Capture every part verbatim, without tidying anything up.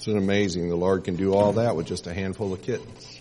Isn't it amazing the Lord can do all that with just a handful of kittens?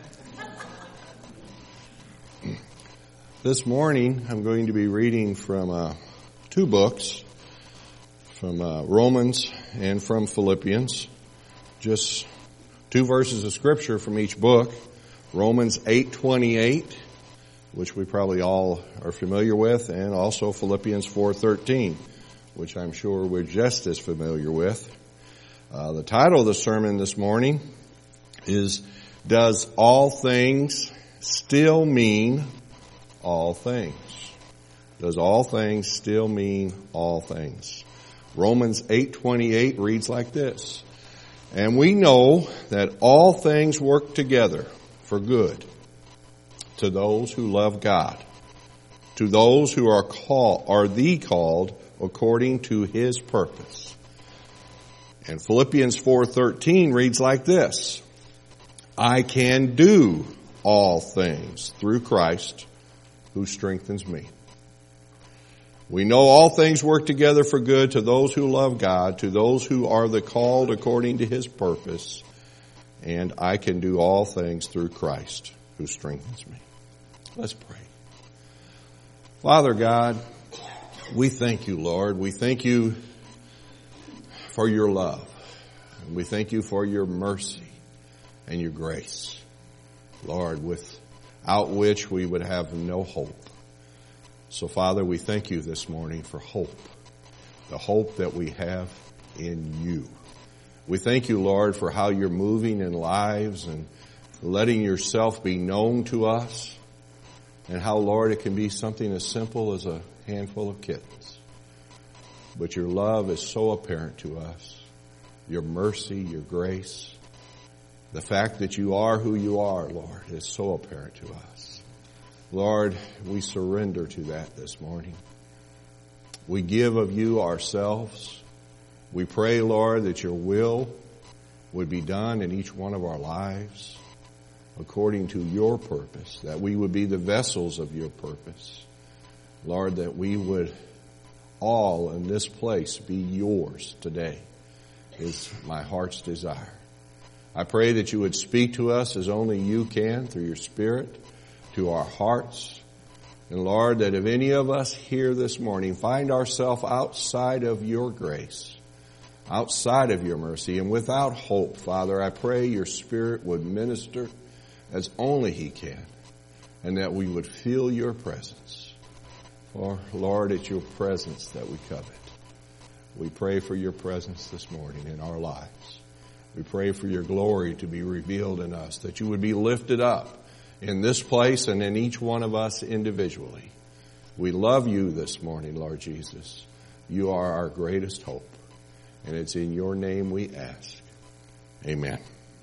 This morning I'm going to be reading from uh, two books, from uh, Romans and from Philippians. Just two verses of Scripture from each book. Romans eight twenty-eight, which we probably all are familiar with, and also Philippians four thirteen, which I'm sure we're just as familiar with. Uh, the title of the sermon this morning is, Does All Things Still Mean All Things? Does all things still mean all things? Romans eight twenty-eight reads like this, And we know that all things work together for good to those who love God, to those who are called, are the called according to His purpose. And Philippians four thirteen reads like this, I can do all things through Christ who strengthens me. We know all things work together for good to those who love God, to those who are the called according to His purpose. And I can do all things through Christ who strengthens me. Let's pray. Father God, we thank you, Lord. We thank you for your love. And we thank you for your mercy and your grace, Lord, without which we would have no hope. So, Father, we thank you this morning for hope, the hope that we have in you. We thank you, Lord, for how you're moving in lives and letting yourself be known to us, and how, Lord, it can be something as simple as a handful of kittens. But your love is so apparent to us. Your mercy, your grace, the fact that you are who you are, Lord, is so apparent to us. Lord, we surrender to that this morning. We give of you ourselves. We pray, Lord, that your will would be done in each one of our lives according to your purpose, that we would be the vessels of your purpose. Lord, that we would all in this place be yours today is my heart's desire. I pray that you would speak to us as only you can through your Spirit to our hearts. And Lord, that if any of us here this morning find ourselves outside of your grace, outside of your mercy, and without hope, Father, I pray your Spirit would minister as only He can, and that we would feel your presence. For, Lord, it's your presence that we covet. We pray for your presence this morning in our lives. We pray for your glory to be revealed in us, that you would be lifted up in this place and in each one of us individually. We love you this morning, Lord Jesus. You are our greatest hope. And it's in your name we ask. Amen.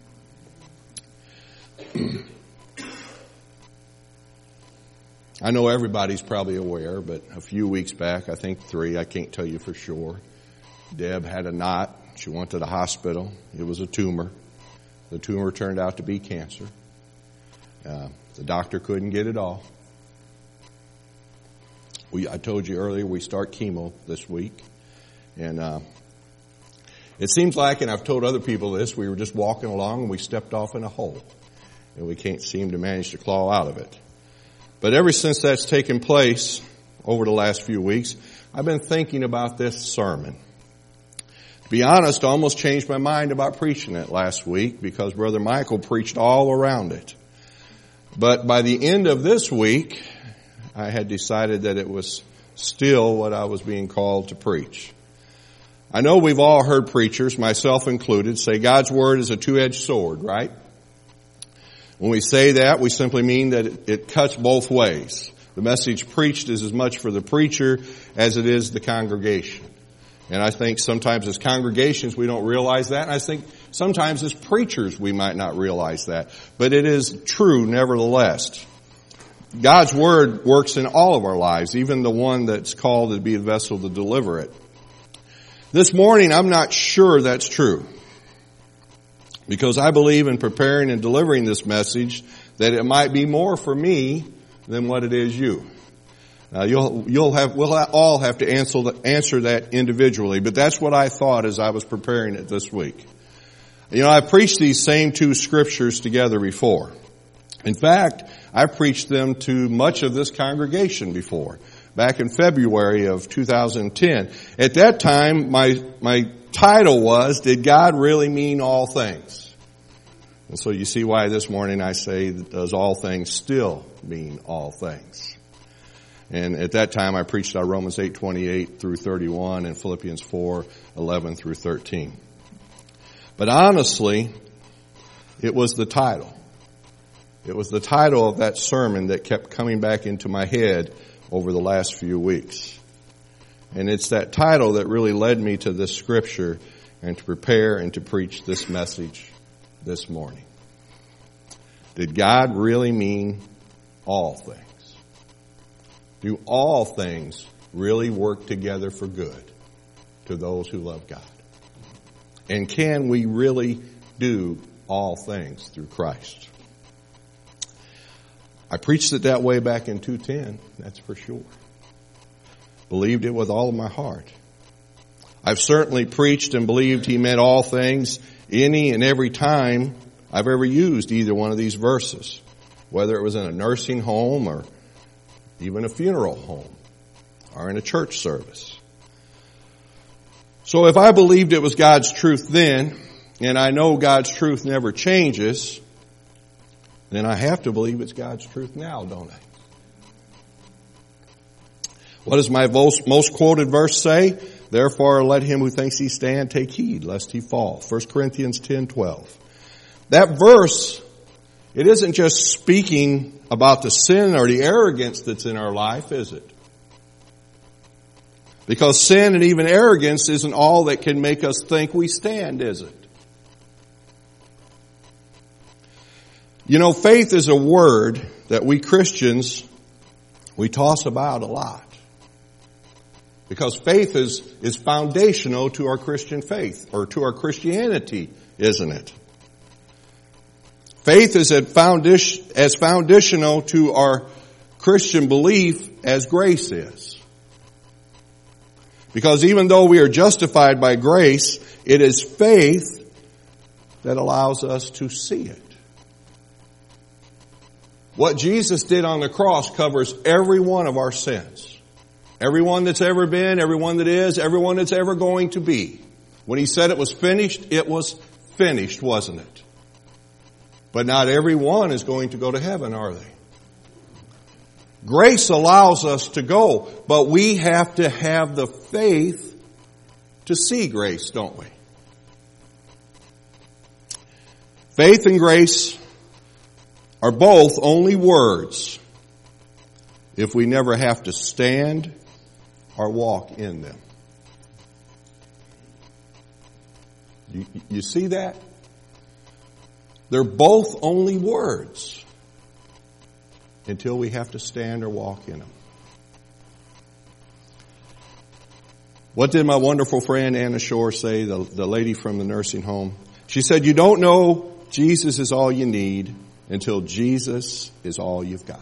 I know everybody's probably aware, but a few weeks back, I think three, I can't tell you for sure, Deb had a knot. She went to the hospital. It was a tumor. The tumor turned out to be cancer. Uh, the doctor couldn't get it off. We, I told you earlier, we start chemo this week. And uh, it seems like, and I've told other people this, we were just walking along and we stepped off in a hole. And we can't seem to manage to claw out of it. But ever since that's taken place over the last few weeks, I've been thinking about this sermon. To be honest, I almost changed my mind about preaching it last week because Brother Michael preached all around it. But by the end of this week, I had decided that it was still what I was being called to preach. I know we've all heard preachers, myself included, say God's Word is a two-edged sword, right? When we say that, we simply mean that it, it cuts both ways. The message preached is as much for the preacher as it is the congregation. And I think sometimes as congregations we don't realize that. And I think sometimes as preachers we might not realize that. But it is true nevertheless. God's Word works in all of our lives, even the one that's called to be a vessel to deliver it. This morning I'm not sure that's true. Because I believe in preparing and delivering this message that it might be more for me than what it is you. Now you'll, you'll have, we'll all have to answer, the, answer that individually, but that's what I thought as I was preparing it this week. You know, I've preached these same two scriptures together before. In fact, I've preached them to much of this congregation before, back in February of two thousand ten. At that time, my, my title was, Did God Really Mean All Things? And so you see why this morning I say, does all things still mean all things? And at that time I preached out Romans eight twenty-eight through thirty-one and Philippians four eleven through thirteen. But honestly, it was the title. It was the title of that sermon that kept coming back into my head over the last few weeks. And it's that title that really led me to this scripture and to prepare and to preach this message this morning. Did God really mean all things? Do all things really work together for good to those who love God? And can we really do all things through Christ? I preached it that way back in two ten, that's for sure. Believed it with all of my heart. I've certainly preached and believed he meant all things any and every time I've ever used either one of these verses, whether it was in a nursing home or even a funeral home or in a church service. So if I believed it was God's truth then, and I know God's truth never changes, then I have to believe it's God's truth now, don't I? What does my most, most quoted verse say? Therefore let him who thinks he stand take heed lest he fall. First Corinthians ten twelve. That verse, it isn't just speaking about the sin or the arrogance that's in our life, is it? Because sin and even arrogance isn't all that can make us think we stand, is it? You know, faith is a word that we Christians, we toss about a lot. Because faith is, is foundational to our Christian faith, or to our Christianity, isn't it? Faith is at foundation, as foundational to our Christian belief as grace is. Because even though we are justified by grace, it is faith that allows us to see it. What Jesus did on the cross covers every one of our sins. Everyone that's ever been, everyone that is, everyone that's ever going to be. When he said it was finished, it was finished, wasn't it? But not everyone is going to go to heaven, are they? Grace allows us to go, but we have to have the faith to see grace, don't we? Faith and grace are both only words if we never have to stand or walk in them. You, you see that? They're both only words until we have to stand or walk in them. What did my wonderful friend Anna Shore say, the, the lady from the nursing home? She said, you don't know Jesus is all you need until Jesus is all you've got.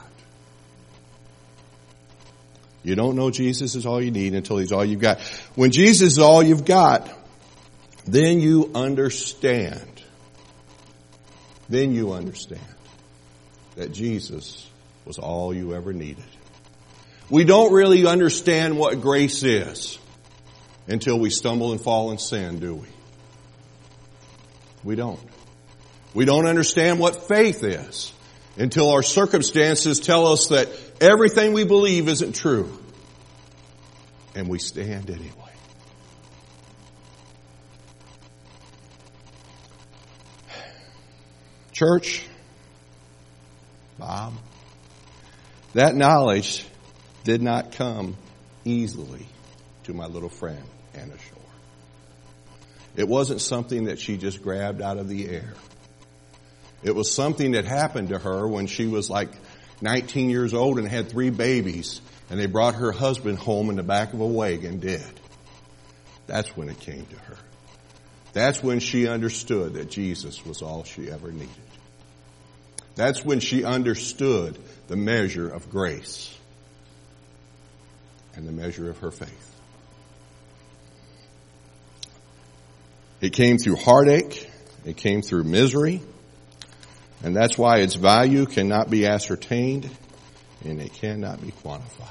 You don't know Jesus is all you need until he's all you've got. When Jesus is all you've got, then you understand. Then you understand that Jesus was all you ever needed. We don't really understand what grace is until we stumble and fall in sin, do we? We don't. We don't understand what faith is until our circumstances tell us that everything we believe isn't true. And we stand anyway. Church, Bob, that knowledge did not come easily to my little friend, Anna Shore. It wasn't something that she just grabbed out of the air. It was something that happened to her when she was like nineteen years old and had three babies, and they brought her husband home in the back of a wagon dead. That's when it came to her. That's when she understood that Jesus was all she ever needed. That's when she understood the measure of grace and the measure of her faith. It came through heartache It came through misery. And that's why its value cannot be ascertained and it cannot be quantified.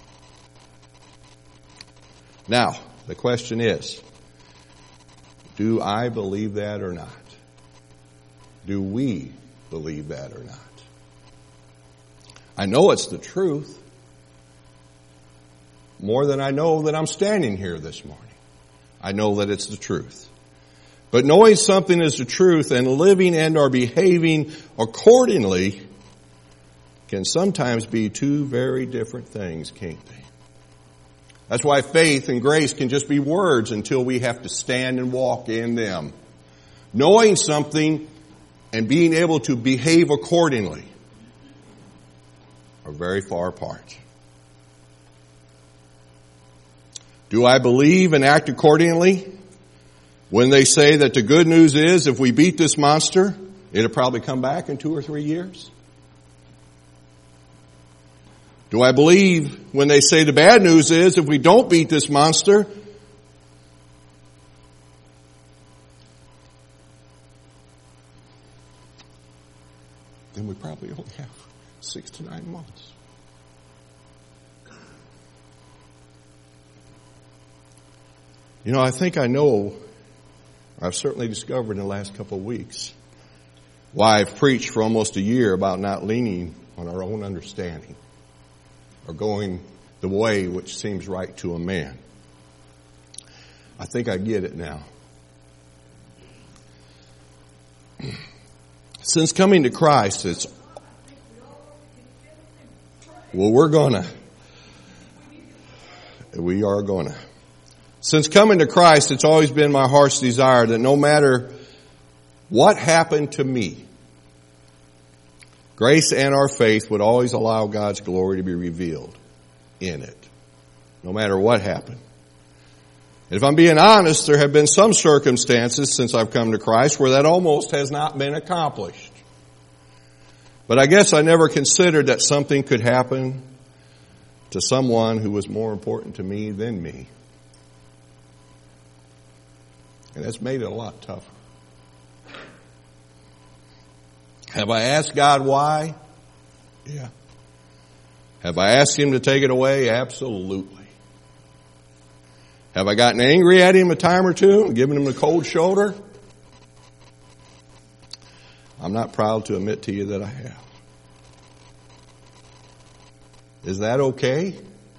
Now, the question is, do I believe that or not? Do we believe that or not? I know it's the truth. More than I know that I'm standing here this morning. I know that it's the truth. But knowing something is the truth and living and or behaving accordingly can sometimes be two very different things, can't they? That's why faith and grace can just be words until we have to stand and walk in them. Knowing something and being able to behave accordingly are very far apart. Do I believe and act accordingly when they say that the good news is if we beat this monster, it'll probably come back in two or three years? Do I believe when they say the bad news is if we don't beat this monster, then we probably only have six to nine months? You know, I think I know, I've certainly discovered in the last couple of weeks, why I've preached for almost a year about not leaning on our own understanding or going the way which seems right to a man. I think I get it now. Since coming to Christ, it's, well, we're gonna, we are gonna. Since coming to Christ, it's always been my heart's desire that no matter what happened to me, grace and our faith would always allow God's glory to be revealed in it, no matter what happened. And if I'm being honest, there have been some circumstances since I've come to Christ where that almost has not been accomplished. But I guess I never considered that something could happen to someone who was more important to me than me. And that's made it a lot tougher. Have I asked God why? Yeah. Have I asked Him to take it away? Absolutely. Have I gotten angry at Him a time or two and given Him the cold shoulder? I'm not proud to admit to you that I have. Is that okay?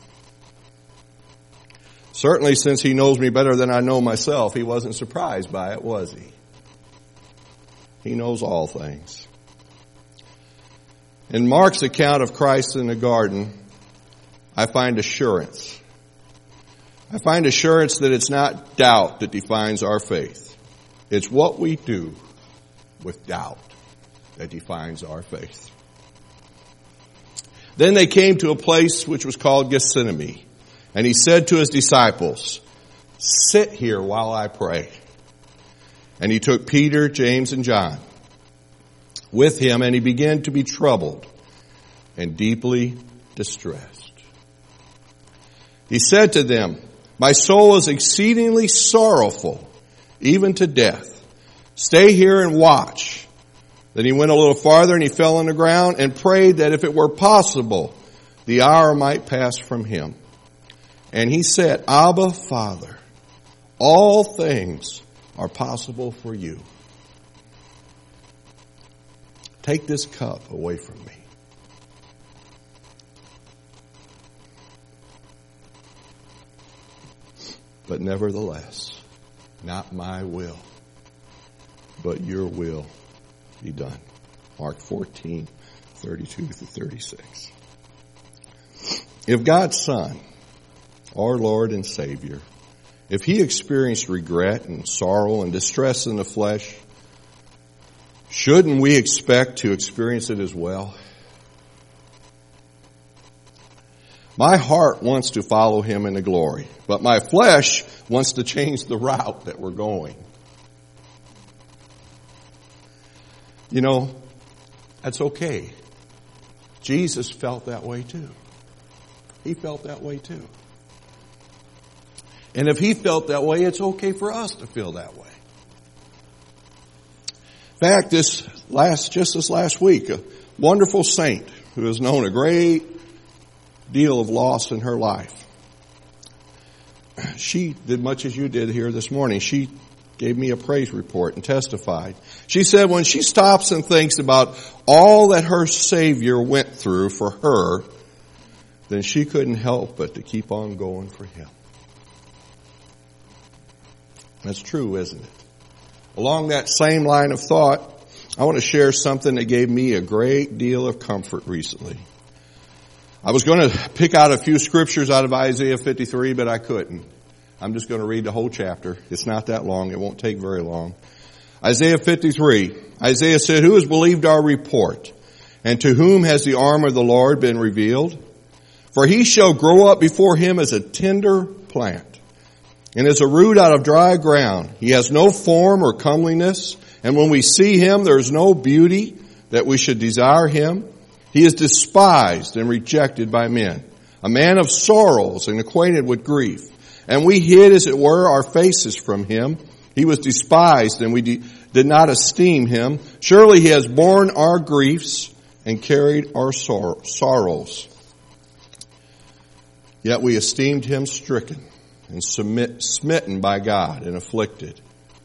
Certainly, since He knows me better than I know myself, He wasn't surprised by it, was He? He knows all things. In Mark's account of Christ in the garden, I find assurance. I find assurance that it's not doubt that defines our faith. It's what we do with doubt that defines our faith. Then they came to a place which was called Gethsemane. And He said to His disciples, "Sit here while I pray." And He took Peter, James, and John with Him, and He began to be troubled and deeply distressed. He said to them, "My soul is exceedingly sorrowful, even to death. Stay here and watch." Then He went a little farther and He fell on the ground and prayed that if it were possible, the hour might pass from Him. And He said, "Abba, Father, all things are possible for You. Take this cup away from me. But nevertheless, not my will, but Your will be done." Mark fourteen, thirty-two to thirty-six. If God's Son, our Lord and Savior, if He experienced regret and sorrow and distress in the flesh, shouldn't we expect to experience it as well? My heart wants to follow Him into glory, but my flesh wants to change the route that we're going. You know, that's okay. Jesus felt that way too. He felt that way too. And if He felt that way, it's okay for us to feel that way. fact, this last, just this last week, a wonderful saint who has known a great deal of loss in her life. She did much as you did here this morning. She gave me a praise report and testified. She said when she stops and thinks about all that her Savior went through for her, then she couldn't help but to keep on going for Him. That's true, isn't it? Along that same line of thought, I want to share something that gave me a great deal of comfort recently. I was going to pick out a few scriptures out of Isaiah fifty-three, but I couldn't. I'm just going to read the whole chapter. It's not that long. It won't take very long. Isaiah fifty-three. Isaiah said, "Who has believed our report? And to whom has the arm of the Lord been revealed? For he shall grow up before him as a tender plant, and as a root out of dry ground. He has no form or comeliness, and when we see him, there is no beauty that we should desire him. He is despised and rejected by men, a man of sorrows and acquainted with grief. And we hid, as it were, our faces from him. He was despised, and we de- did not esteem him. Surely he has borne our griefs and carried our sor- sorrows. Yet we esteemed him stricken and submit, smitten by God and afflicted.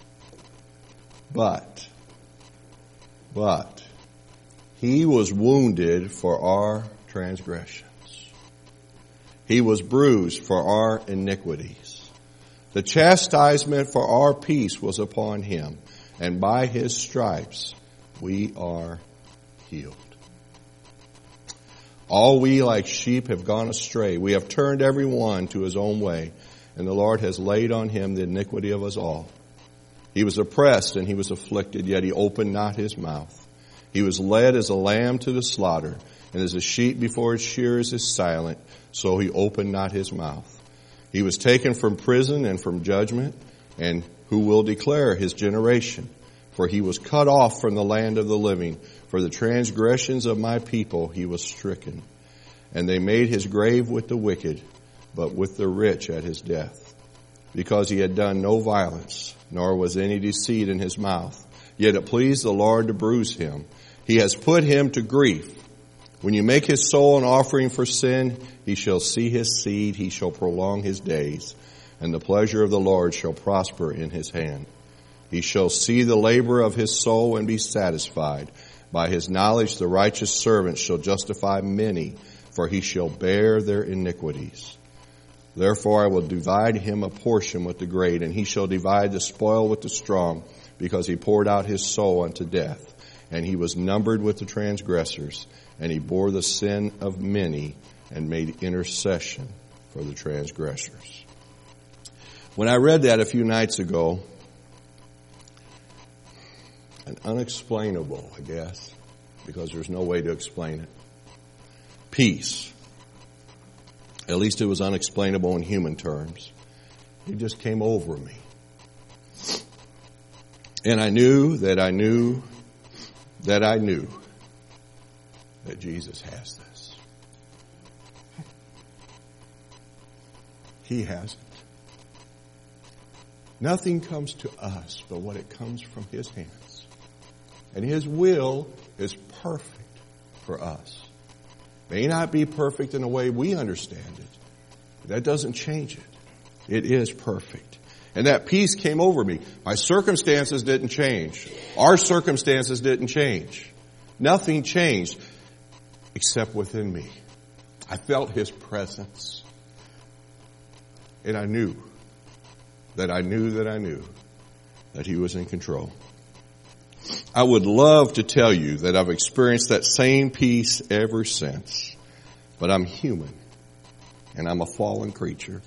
But, but, he was wounded for our transgressions. He was bruised for our iniquities. The chastisement for our peace was upon him, and by his stripes we are healed. All we like sheep have gone astray. We have turned every one to his own way, and the Lord has laid on him the iniquity of us all. He was oppressed and he was afflicted, yet he opened not his mouth. He was led as a lamb to the slaughter, and as a sheep before its shearers is silent, so he opened not his mouth. He was taken from prison and from judgment, and who will declare his generation? For he was cut off from the land of the living. For the transgressions of my people he was stricken. And they made his grave with the wicked, but with the rich at his death. Because he had done no violence, nor was any deceit in his mouth. Yet it pleased the Lord to bruise him. He has put him to grief. When you make his soul an offering for sin, he shall see his seed, he shall prolong his days, and the pleasure of the Lord shall prosper in his hand. He shall see the labor of his soul and be satisfied. By his knowledge the righteous servant shall justify many, for he shall bear their iniquities. Therefore I will divide him a portion with the great, and he shall divide the spoil with the strong, because he poured out his soul unto death. And he was numbered with the transgressors, and he bore the sin of many and made intercession for the transgressors. When I read that a few nights ago, an unexplainable, I guess, because there's no way to explain it, peace. At least it was unexplainable in human terms. It just came over me. And I knew that I knew that I knew that Jesus has this. He has it. Nothing comes to us but what it comes from his hands. And his will is perfect for us. May not be perfect in the way we understand it, but that doesn't change it. It is perfect. And that peace came over me. My circumstances didn't change. Our circumstances didn't change. Nothing changed except within me. I felt his presence. And I knew that I knew that I knew that he was in control. I would love to tell you that I've experienced that same peace ever since. But I'm human. And I'm a fallen creature.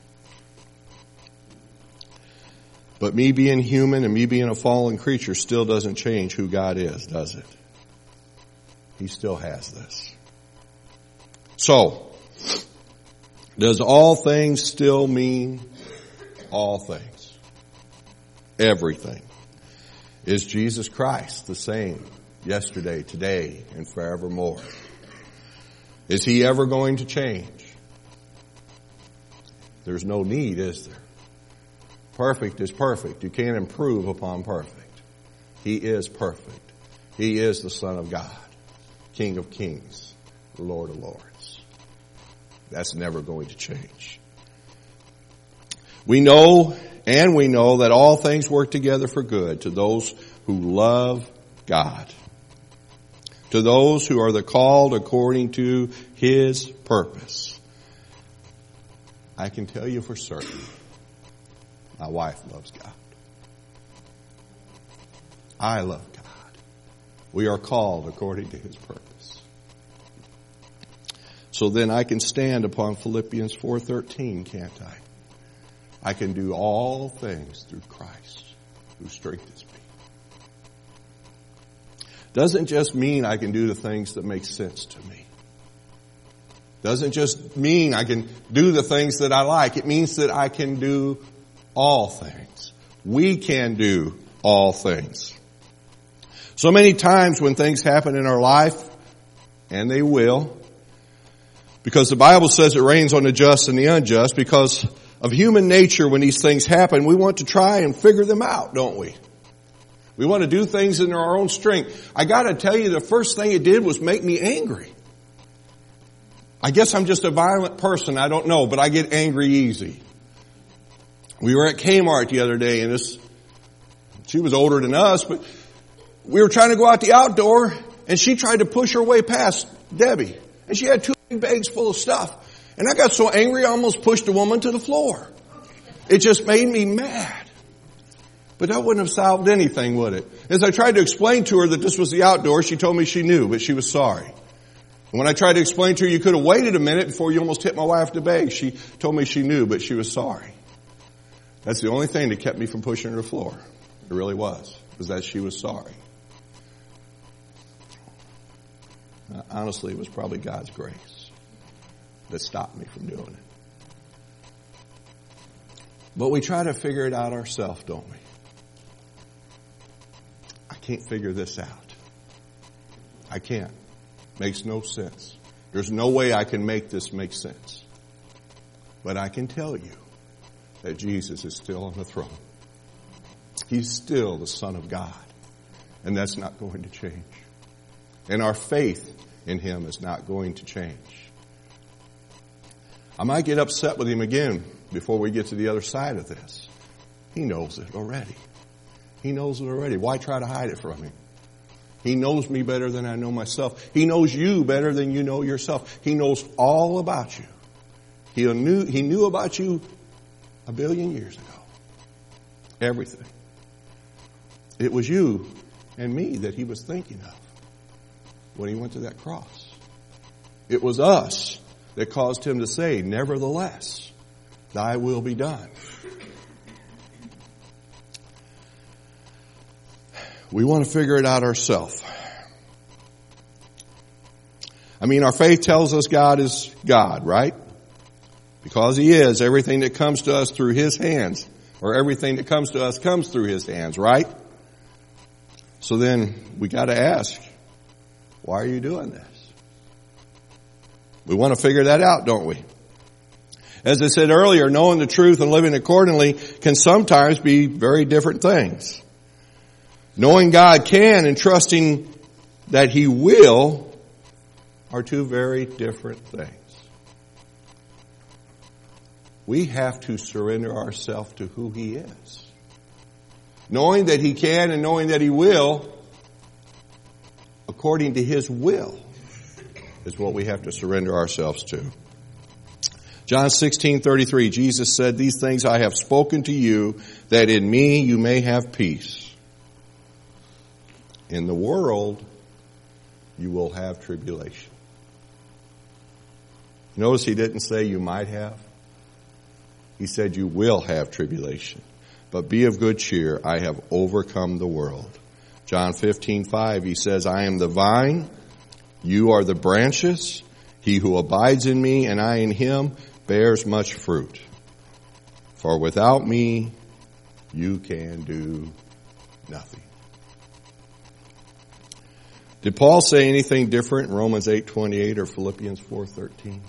But me being human and me being a fallen creature still doesn't change who God is, does it? He still has this. So, does all things still mean all things? Everything. Is Jesus Christ the same yesterday, today, and forevermore? Is he ever going to change? There's no need, is there? Perfect is perfect. You can't improve upon perfect. He is perfect. He is the Son of God, King of kings, Lord of lords. That's never going to change. We know and we know that all things work together for good to those who love God, to those who are the called according to His purpose. I can tell you for certain, my wife loves God. I love God. We are called according to His purpose. So then I can stand upon Philippians four thirteen, can't I? I can do all things through Christ who strengthens me. Doesn't just mean I can do the things that make sense to me. Doesn't just mean I can do the things that I like. It means that I can do all things. We can do all things. So many times when things happen in our life, and they will, because the Bible says it rains on the just and the unjust, because of human nature, when these things happen, we want to try and figure them out, don't we? We want to do things in our own strength. I got to tell you, the first thing it did was make me angry. I guess I'm just a violent person. I don't know, but I get angry easy. We were at Kmart the other day, and this, she was older than us, but we were trying to go out the outdoor, and she tried to push her way past Debbie. And she had two big bags full of stuff. And I got so angry, I almost pushed the woman to the floor. It just made me mad. But that wouldn't have solved anything, would it? As I tried to explain to her that this was the outdoor, she told me she knew, but she was sorry. And when I tried to explain to her, you could have waited a minute before you almost hit my wife in the bag, she told me she knew, but she was sorry. That's the only thing that kept me from pushing her to the floor. It really was, was that she was sorry. Honestly, it was probably God's grace that stopped me from doing it. But we try to figure it out ourselves, don't we? I can't figure this out. I can't. Makes no sense. There's no way I can make this make sense. But I can tell you that Jesus is still on the throne. He's still the Son of God. And that's not going to change. And our faith in Him is not going to change. I might get upset with Him again before we get to the other side of this. He knows it already. He knows it already. Why try to hide it from Him? He knows me better than I know myself. He knows you better than you know yourself. He knows all about you. He knew, he knew about you a billion years ago. Everything. It was you and me that He was thinking of when He went to that cross. It was us that caused Him to say, nevertheless, thy will be done. We want to figure it out ourselves. I mean, our faith tells us God is God, right? Because He is, everything that comes to us through His hands, or everything that comes to us comes through His hands, right? So then we got to ask, why are you doing this? We want to figure that out, don't we? As I said earlier, knowing the truth and living accordingly can sometimes be very different things. Knowing God can and trusting that He will are two very different things. We have to surrender ourselves to who He is. Knowing that He can and knowing that He will, according to His will, is what we have to surrender ourselves to. John sixteen thirty-three, Jesus said, these things I have spoken to you, that in me you may have peace. In the world, you will have tribulation. Notice He didn't say you might have. He said you will have tribulation. But be of good cheer, I have overcome the world. John fifteen five, He says, I am the vine, you are the branches. He who abides in me and I in him bears much fruit. For without me, you can do nothing. Did Paul say anything different in Romans eight twenty-eight or Philippians four thirteen?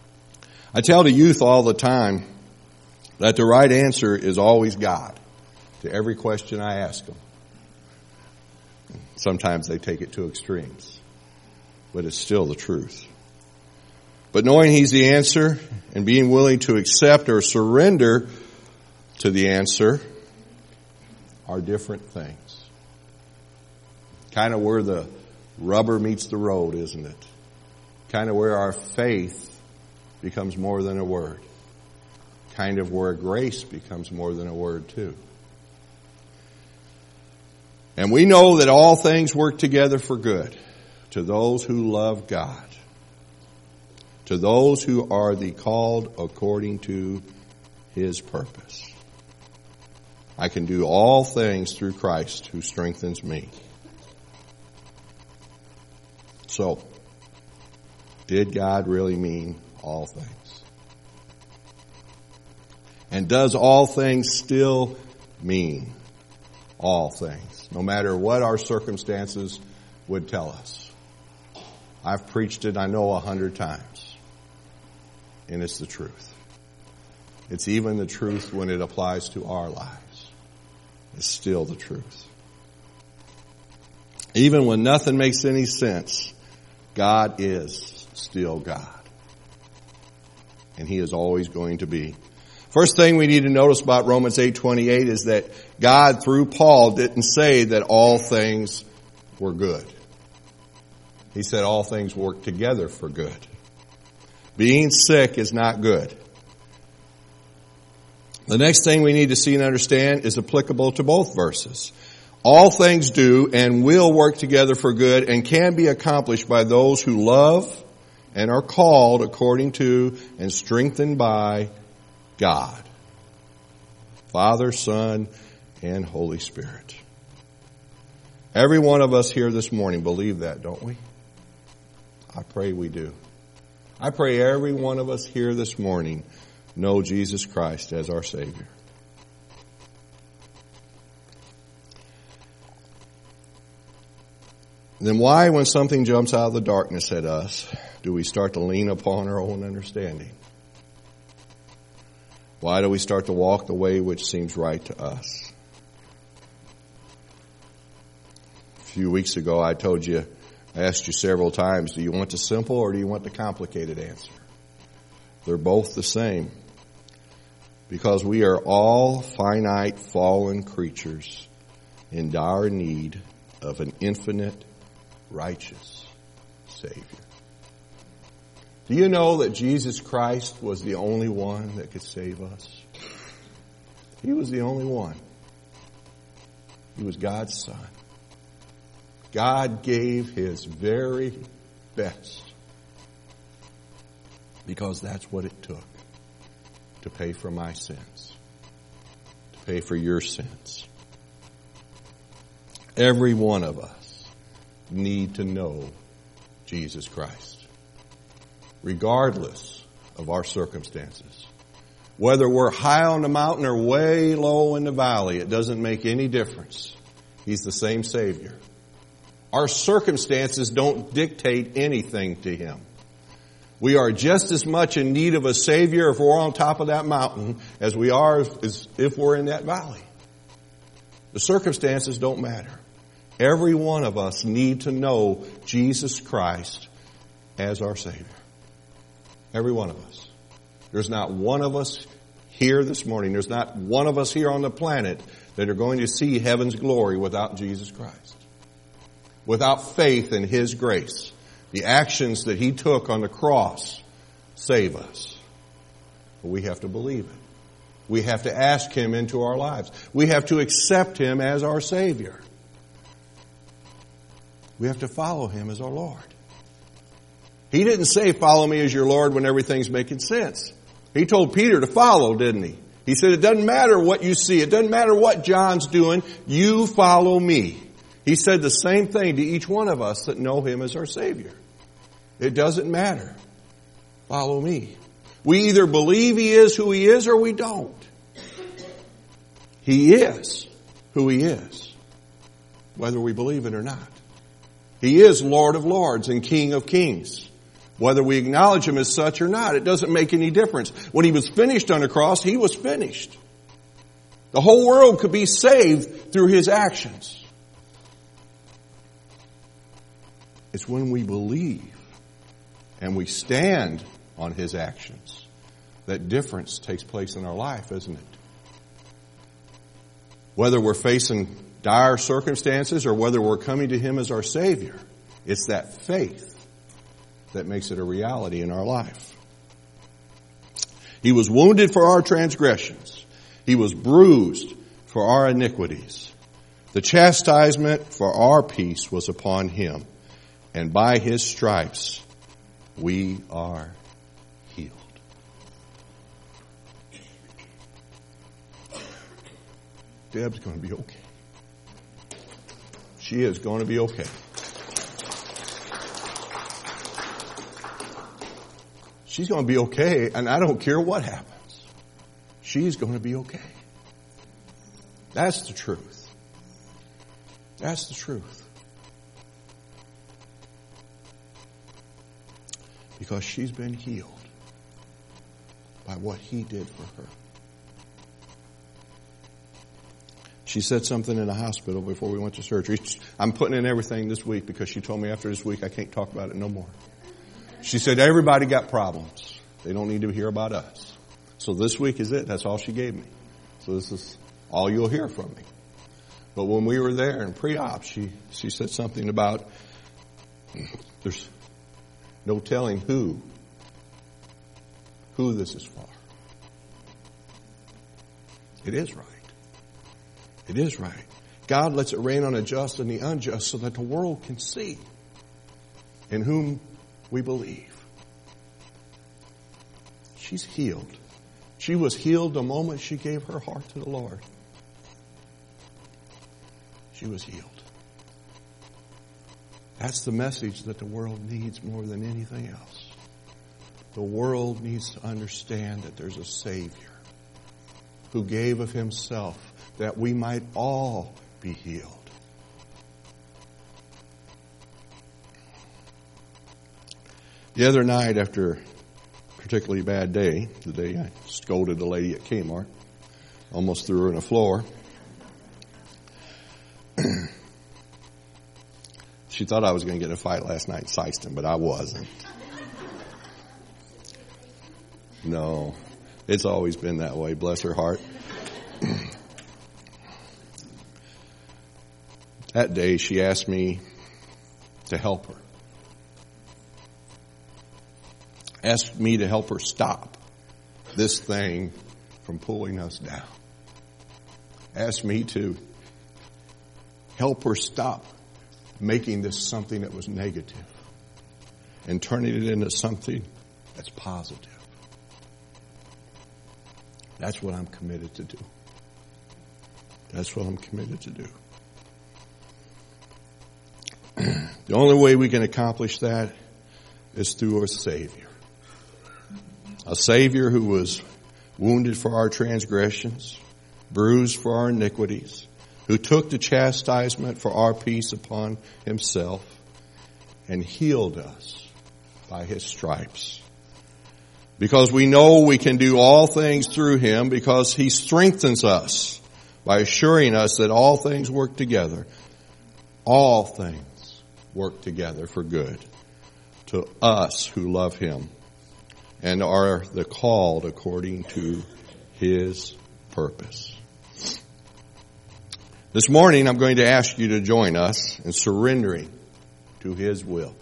I tell the youth all the time that the right answer is always God. to every question I ask them. Sometimes they take it to extremes, but it's still the truth. But knowing He's the answer and being willing to accept or surrender to the answer are different things. Kind of where the rubber meets the road, isn't it? Kind of where our faith becomes more than a word. Kind of where grace becomes more than a word too. And we know that all things work together for good to those who love God, to those who are the called according to His purpose. I can do all things through Christ who strengthens me. So, did God really mean all things? And does all things still mean all things, no matter what our circumstances would tell us? I've preached it, I know, a hundred times. And it's the truth. It's even the truth when it applies to our lives. It's still the truth. Even when nothing makes any sense, God is still God. And He is always going to be. First thing we need to notice about Romans eight twenty-eight is that God, through Paul, didn't say that all things were good. He said all things work together for good. Being sick is not good. The next thing we need to see and understand is applicable to both verses. All things do and will work together for good and can be accomplished by those who love and are called according to and strengthened by God, Father, Son, and Holy Spirit. Every one of us here this morning believe that, don't we? I pray we do. I pray every one of us here this morning know Jesus Christ as our Savior. Then why, when something jumps out of the darkness at us, do we start to lean upon our own understanding? Why do we start to walk the way which seems right to us? A few weeks ago I told you, I asked you several times, do you want the simple or do you want the complicated answer? They're both the same. Because we are all finite, fallen creatures in dire need of an infinite, righteous Savior. Do you know that Jesus Christ was the only one that could save us? He was the only one. He was God's Son. God gave His very best because that's what it took to pay for my sins, to pay for your sins. Every one of us need to know Jesus Christ, regardless of our circumstances. Whether we're high on the mountain or way low in the valley, it doesn't make any difference. He's the same Savior. Our circumstances don't dictate anything to Him. We are just as much in need of a Savior if we're on top of that mountain as we are as if we're in that valley. The circumstances don't matter. Every one of us need to know Jesus Christ as our Savior. Every one of us. There's not one of us here this morning, there's not one of us here on the planet that are going to see heaven's glory without Jesus Christ. Without faith in His grace. The actions that He took on the cross save us. But we have to believe it. We have to ask Him into our lives. We have to accept Him as our Savior. We have to follow Him as our Lord. He didn't say, follow me as your Lord when everything's making sense. He told Peter to follow, didn't he? He said, it doesn't matter what you see. It doesn't matter what John's doing. You follow me. He said the same thing to each one of us that know Him as our Savior. It doesn't matter. Follow me. We either believe He is who He is or we don't. He is who He is, whether we believe it or not. He is Lord of Lords and King of Kings. Whether we acknowledge Him as such or not, it doesn't make any difference. When He was finished on the cross, He was finished. The whole world could be saved through His actions. It's when we believe and we stand on His actions that difference takes place in our life, isn't it? Whether we're facing dire circumstances or whether we're coming to Him as our Savior, it's that faith that makes it a reality in our life. He was wounded for our transgressions. He was bruised for our iniquities. The chastisement for our peace was upon Him, and by His stripes we are healed. Deb's going to be okay. She is going to be okay. She's going to be okay, and I don't care what happens. She's going to be okay. That's the truth. That's the truth. Because she's been healed by what He did for her. She said something in the hospital before we went to surgery. I'm putting in everything this week because she told me after this week I can't talk about it no more. She said, everybody got problems. They don't need to hear about us. So this week is it. That's all she gave me. So this is all you'll hear from me. But when we were there in pre-op, she, she said something about there's no telling who, who this is for. It is right. It is right. God lets it rain on the just and the unjust so that the world can see in whom we believe. She's healed. She was healed the moment she gave her heart to the Lord. She was healed. That's the message that the world needs more than anything else. The world needs to understand that there's a Savior who gave of Himself that we might all be healed. The other night, after a particularly bad day, the day I scolded a lady at Kmart, almost threw her on the floor. She thought I was going to get in a fight last night in Sikeston, but I wasn't. No, it's always been that way, bless her heart. That day, she asked me to help her. Asked me to help her stop this thing from pulling us down. Asked me to help her stop making this something that was negative and turning it into something that's positive. That's what I'm committed to do. That's what I'm committed to do. The only way we can accomplish that is through a Savior. A Savior who was wounded for our transgressions, bruised for our iniquities, who took the chastisement for our peace upon Himself and healed us by His stripes. Because we know we can do all things through Him, because He strengthens us by assuring us that all things work together. All things work together for good to us who love Him and are the called according to His purpose. This morning I'm going to ask you to join us in surrendering to His will.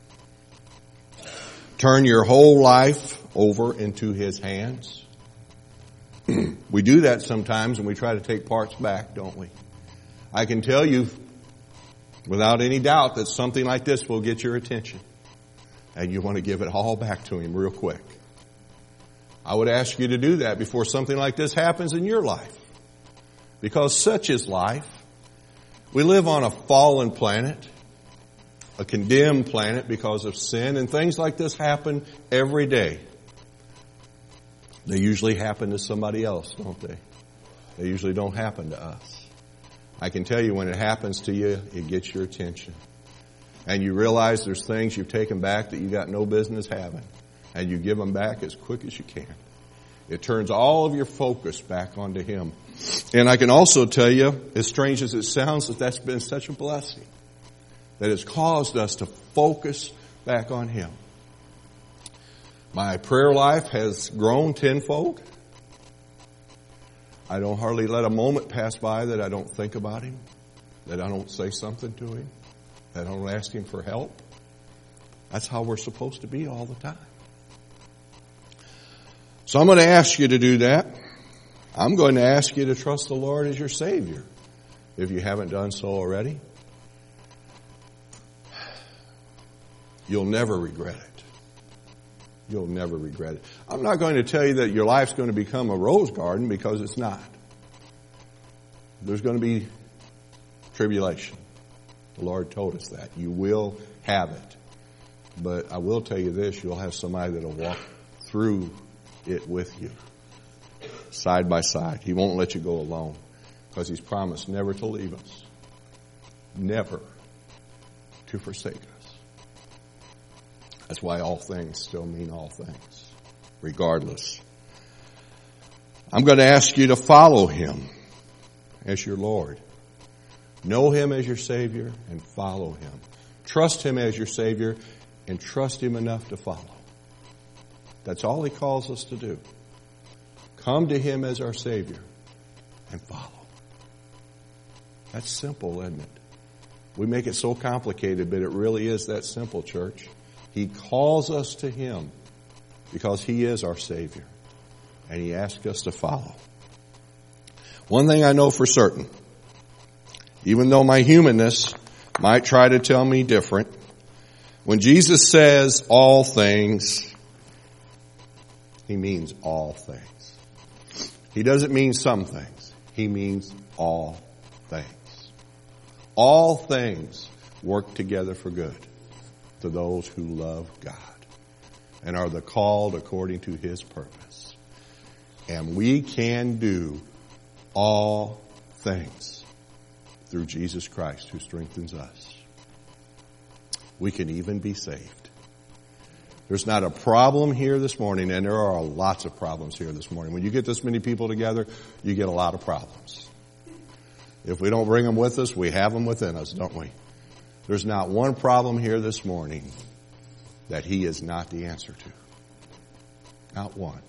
Turn your whole life over into His hands. We do that sometimes and we try to take parts back, don't we? I can tell you without any doubt that something like this will get your attention. And you want to give it all back to Him real quick. I would ask you to do that before something like this happens in your life. Because such is life. We live on a fallen planet, a condemned planet because of sin, and things like this happen every day. They usually happen to somebody else, don't they? They usually don't happen to us. I can tell you when it happens to you, it gets your attention. And you realize there's things you've taken back that you got no business having. And you give them back as quick as you can. It turns all of your focus back onto Him. And I can also tell you, as strange as it sounds, that that's been such a blessing. That it's caused us to focus back on Him. My prayer life has grown tenfold. I don't hardly let a moment pass by that I don't think about Him, that I don't say something to Him, that I don't ask Him for help. That's how we're supposed to be all the time. So I'm going to ask you to do that. I'm going to ask you to trust the Lord as your Savior, if you haven't done so already. You'll never regret it. You'll never regret it. I'm not going to tell you that your life's going to become a rose garden, because it's not. There's going to be tribulation. The Lord told us that. You will have it. But I will tell you this, you'll have somebody that will walk through it with you, side by side. He won't let you go alone, because He's promised never to leave us, never to forsake us. That's why all things still mean all things, regardless. I'm going to ask you to follow Him as your Lord. Know Him as your Savior and follow Him. Trust Him as your Savior and trust Him enough to follow. That's all He calls us to do. Come to Him as our Savior and follow. That's simple, isn't it? We make it so complicated, but it really is that simple, church. He calls us to Him because He is our Savior, and He asks us to follow. One thing I know for certain, even though my humanness might try to tell me different, when Jesus says all things, He means all things. He doesn't mean some things. He means all things. All things work together for good to those who love God and are the called according to His purpose. And we can do all things through Jesus Christ who strengthens us. We can even be saved. There's not a problem here this morning, and there are lots of problems here this morning. When you get this many people together, you get a lot of problems. If we don't bring them with us, we have them within us, don't we? There's not one problem here this morning that He is not the answer to. Not one.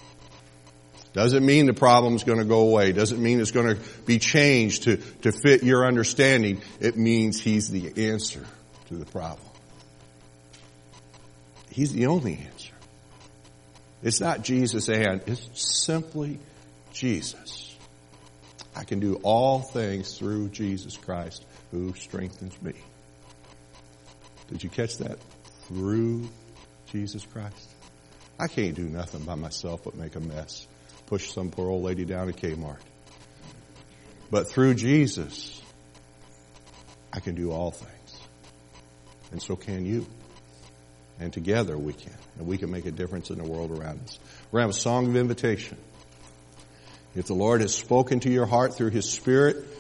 Doesn't mean the problem's going to go away. Doesn't mean it's going to be changed to, to fit your understanding. It means He's the answer to the problem. He's the only answer. It's not Jesus and, it's simply Jesus. I can do all things through Jesus Christ who strengthens me. Did you catch that? Through Jesus Christ. I can't do nothing by myself but make a mess. Push some poor old lady down at Kmart. But through Jesus, I can do all things. And so can you. And together we can. And we can make a difference in the world around us. We're going to have a song of invitation. If the Lord has spoken to your heart through His Spirit,